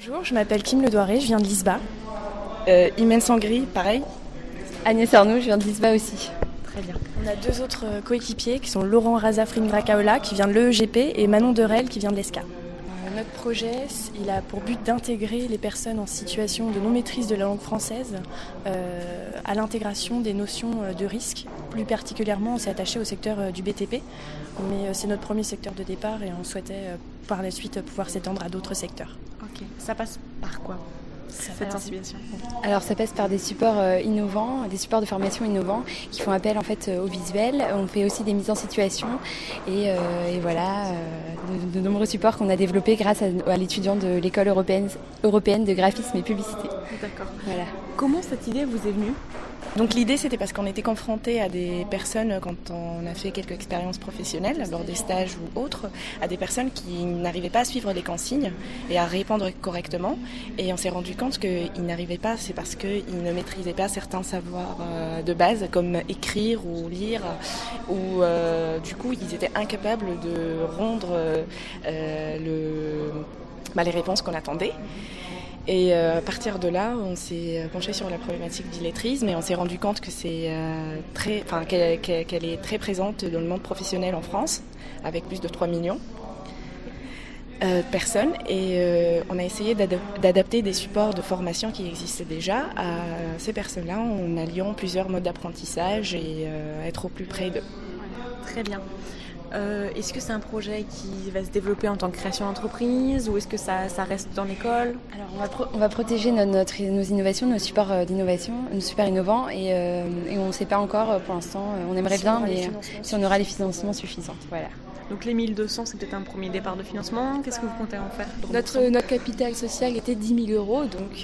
Bonjour, je m'appelle Kim Ledoiré, je viens de Lisbonne. Imen Sangri, pareil. Agnès Arnaud, je viens de Lisbonne aussi. Très bien. On a deux autres coéquipiers qui sont Laurent Razafrin-Dracaola qui vient de l'EEGP et Manon Derel qui vient de l'ESCA. Notre projet, il a pour but d'intégrer les personnes en situation de non-maîtrise de la langue française à l'intégration des notions de risque. Plus particulièrement, on s'est attaché au secteur du BTP, mais c'est notre premier secteur de départ et on souhaitait par la suite pouvoir s'étendre à d'autres secteurs. Ok, ça passe par quoi cette sensibilisation? Alors ça passe par des supports innovants, des supports de formation innovants qui font appel en fait au visuel. On fait aussi des mises en situation et voilà de nombreux supports qu'on a développés grâce à l'étudiant de l'école européenne de graphisme et publicité. D'accord. Voilà. Comment cette idée vous est venue? Donc l'idée c'était parce qu'on était confrontés à des personnes quand on a fait quelques expériences professionnelles, lors des stages ou autres, à des personnes qui n'arrivaient pas à suivre les consignes et à répondre correctement. Et on s'est rendu compte qu'ils n'arrivaient pas, c'est parce qu'ils ne maîtrisaient pas certains savoirs de base comme écrire ou lire, ou du coup ils étaient incapables de rendre les réponses qu'on attendait. Et à partir de là, on s'est penché sur la problématique d'illettrisme et on s'est rendu compte que qu'elle est très présente dans le monde professionnel en France, avec plus de 3 millions de personnes. Et on a essayé d'adapter des supports de formation qui existaient déjà à ces personnes-là en alliant plusieurs modes d'apprentissage et être au plus près d'eux. Très bien. Est-ce que c'est un projet qui va se développer en tant que création d'entreprise ou est-ce que ça reste dans l'école? Alors on va protéger nos innovations, nos supports d'innovation, nos super innovants et on ne sait pas encore pour l'instant. On aimerait bien, mais si on aura les financements suffisants. Voilà. Donc les 1200, c'est peut-être un premier départ de financement. Qu'est-ce que vous comptez en faire? Notre capital social était 10 000 €, donc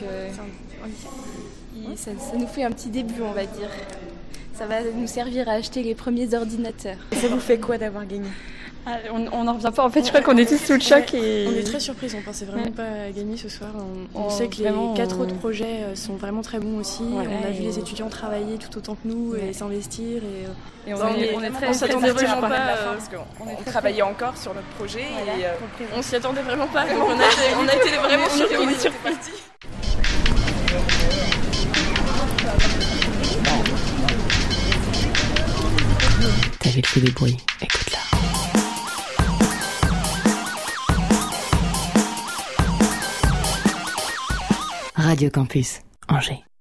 ça nous fait un petit début, on va dire. Ça va nous servir à acheter les premiers ordinateurs. Et ça vous fait quoi d'avoir gagné? On n'en revient pas, en fait, je crois qu'on est tous sous le choc. Et... On est très surpris, on pensait vraiment pas gagner ce soir. On sait que les 4 autres projets sont vraiment très bons aussi. Ouais, on a vu les étudiants travailler tout autant que nous et s'investir. Et on s'attendait vraiment pas parce qu'on travaillait encore sur notre projet et on s'y attendait vraiment pas. Donc on a été vraiment surpris. T'avais le fait des bruits, écoute-la. Radio Campus, Angers.